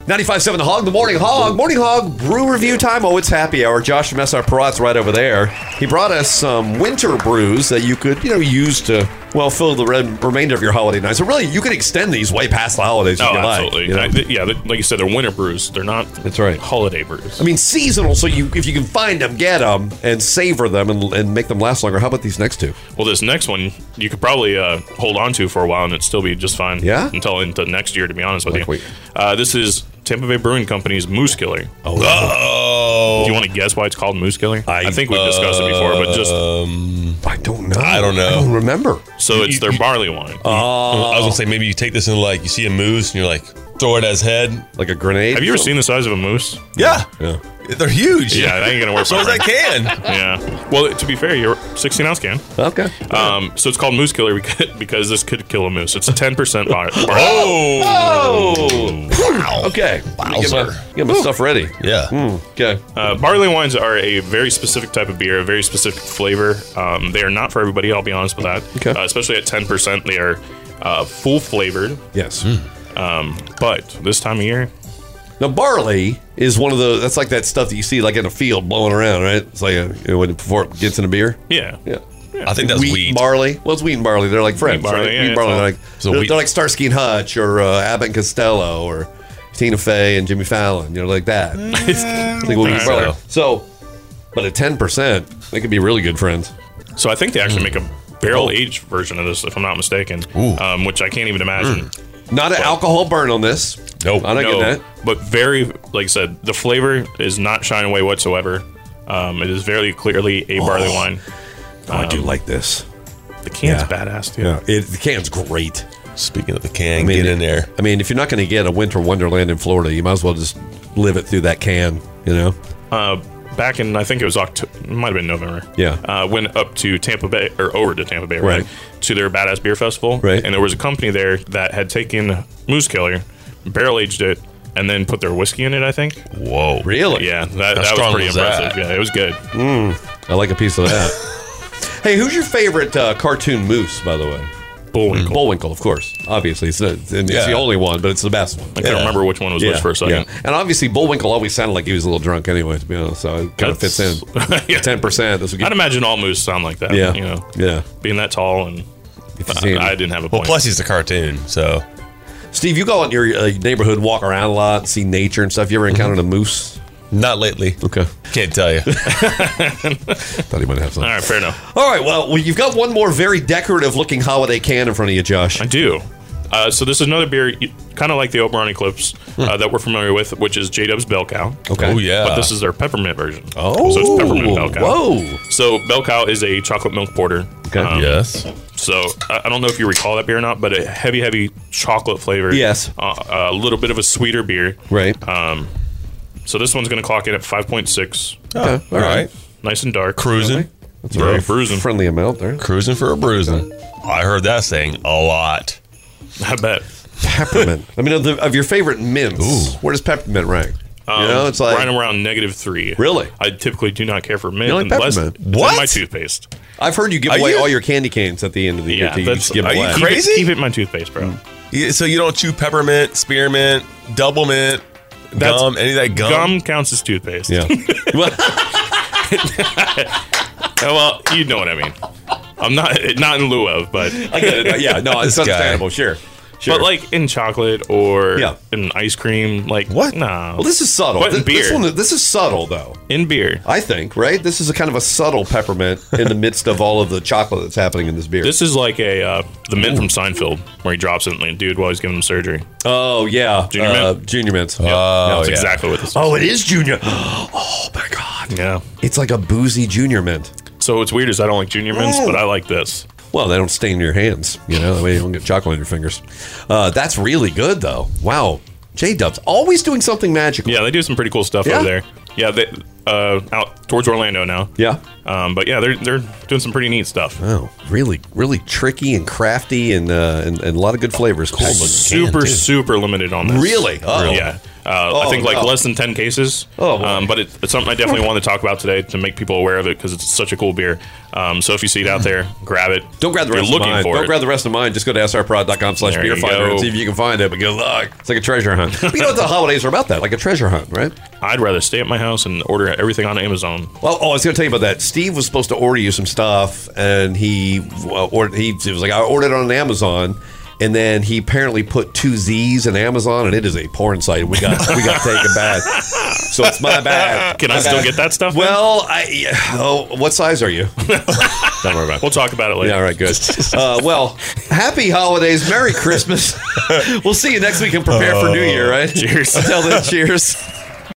95.7 The Hog, the Morning Hog. Morning Hog brew review time. Oh, it's happy hour. Josh from SR Parat's right over there. He brought us some winter brews that you could, use to, fill the remainder of your holiday night. So really, you could extend these way past the holidays if you absolutely. like. Yeah, like you said, they're winter brews. They're not That's right. holiday brews. I mean, seasonal, so if you can find them, get them, and savor them and make them last longer. How about these next two? Well, this next one, you could probably hold on to for a while and it'd still be just fine. Yeah? Until into next year, to be honest with Like you. This is Tampa Bay Brewing Company's Moose Killer. Oh. Do you want to guess why it's called Moose Killer? I think we've discussed it before, but just... I don't know. I don't know. I don't remember. So it's their barley wine. I was going to say, maybe you take this and you see a moose and you're like, throw it at his head. Like a grenade? Have you ever seen the size of a moose? Yeah. They're huge. Yeah, that ain't going to work. So is that can. Yeah. Well, to be fair, you're 16-ounce can. Okay. So it's called Moose Killer because this could kill a moose. It's 10% barley. Oh! Okay. Get my stuff ready. Yeah. Okay. Barley wines are a very specific type of beer, a very specific flavor. They are not for everybody, I'll be honest with that. Okay. Especially at 10%, they are full flavored. Yes. But this time of year... Now, barley is one of that's like that stuff that you see like in a field blowing around, right? It's like before it gets in a beer. Yeah. Yeah. I think that's wheat. Barley. Well, it's wheat and barley. They're like friends, Wheat barley, right? yeah, Wheat and barley. They're like Starsky and Hutch or Abbott and Costello or Tina Fey and Jimmy Fallon, like that. It's like wheat and barley. So, but at 10%, they could be really good friends. So I think they actually make a barrel-aged version of this, if I'm not mistaken, which I can't even imagine. Not an alcohol burn on this. Nope. I don't get that. But very, like I said, the flavor is not shying away whatsoever. It is very clearly a barley wine. I do like this. The can's badass, too. Yeah, the can's great. Speaking of the can, get in there. I mean, if you're not going to get a winter wonderland in Florida, you might as well just live it through that can, Back in, I think it was October, it might have been November. Yeah. Went up to Tampa Bay, or over to Tampa Bay, right? To their Badass Beer Festival. Right. And there was a company there that had taken Moose Killer, barrel aged it, and then put their whiskey in it, I think. Whoa. Really? Yeah, that was pretty impressive. Yeah, it was good. I like a piece of that. Hey, who's your favorite cartoon moose, by the way? Bullwinkle. Bullwinkle, of course. Obviously, it's the only one, but it's the best one. I can't remember which one was which for a second. Yeah. And obviously, Bullwinkle always sounded like he was a little drunk anyway, to be honest. So it kind of fits in. 10%. This would I'd imagine all moose sound like that. Yeah. Yeah. Being that tall, and I didn't have a point. Well, plus he's a cartoon, so. Steve, you go out in your neighborhood, walk around a lot, see nature and stuff. You ever encountered a moose? Not lately. Okay. Can't tell you. Thought he might have something. All right, fair enough. All right, well, you've got one more very decorative-looking holiday can in front of you, Josh. I do. So this is another beer, kind of like the Oberon Eclipse that we're familiar with, which is J-Dub's Bell Cow. Okay. Oh, yeah. But this is their peppermint version. Oh. So it's peppermint Bell Cow. Whoa. So Bell Cow is a chocolate milk porter. Okay. Yes. So I don't know if you recall that beer or not, but a heavy chocolate flavor. Yes. A little bit of a sweeter beer. Right. So this one's going to clock in at 5.6. Oh, all right. Nice and dark. Cruising. That's Very a bruising. friendly amount there. Cruising for a bruising. I heard that saying a lot. I bet. Peppermint. I mean, of your favorite mints, where does peppermint rank? It's like right around -3. Really? I typically do not care for mint You like unless peppermint? it's in What? my toothpaste. I've heard you give Are away you- all your candy canes at the end of the year. Yeah, You that's just give are you away. crazy? Crazy? Keep it in my toothpaste, bro. So you don't chew peppermint, spearmint, double mint, gum, any of that gum? Gum counts as toothpaste. Yeah. Well, you know what I mean. I'm not in lieu of, but I get it. Yeah, no, it's This guy. understandable. Sure. but like in chocolate or Yeah. in ice cream, like What? No. Well, this is subtle. But in beer. This is subtle, though. In beer. I think, right? This is a kind of a subtle peppermint in the midst of all of the chocolate that's happening in this beer. This is like the mint from Seinfeld, where he drops it and the dude while he's giving him surgery. Oh, yeah. Junior mint? Junior mints. That's yeah. exactly what this is. Oh, it is junior. Oh, my God. Yeah. It's like a boozy junior mint. So what's weird is I don't like junior mints, but I like this. Well, they don't stain your hands, that way you don't get chocolate on your fingers. That's really good, though. Wow. J-Dub's always doing something magical. Yeah, they do some pretty cool stuff Yeah? over there. Yeah, they, out towards Orlando now. Yeah. But yeah, they're doing some pretty neat stuff. Oh, really, really tricky and crafty and a lot of good flavors. Cool. Super limited on this. Really? Oh. Yeah. I think like less than 10 cases. Oh, boy. But it's something I definitely want to talk about today to make people aware of it because it's such a cool beer. So if you see it out there, grab it. Don't grab the rest of mine. Don't grab the rest of mine. Just go to srprod.com/beerfinder and see if you can find it. But good luck. It's like a treasure hunt. But you know what the holidays are about that? Like a treasure hunt, right? I'd rather stay at my house and order everything on Amazon. Well, I was going to tell you about that. Steve was supposed to order you some stuff, and he was like, I ordered it on Amazon. And then he apparently put 2 Z's in Amazon, and it is a porn site. We got taken back. So it's my bad. Can I still get that stuff? Well, what size are you? Don't worry about it. We'll talk about it later. Yeah, all right, good. Well, happy holidays. Merry Christmas. We'll see you next week and prepare for New Year, right? Cheers. Until then, cheers.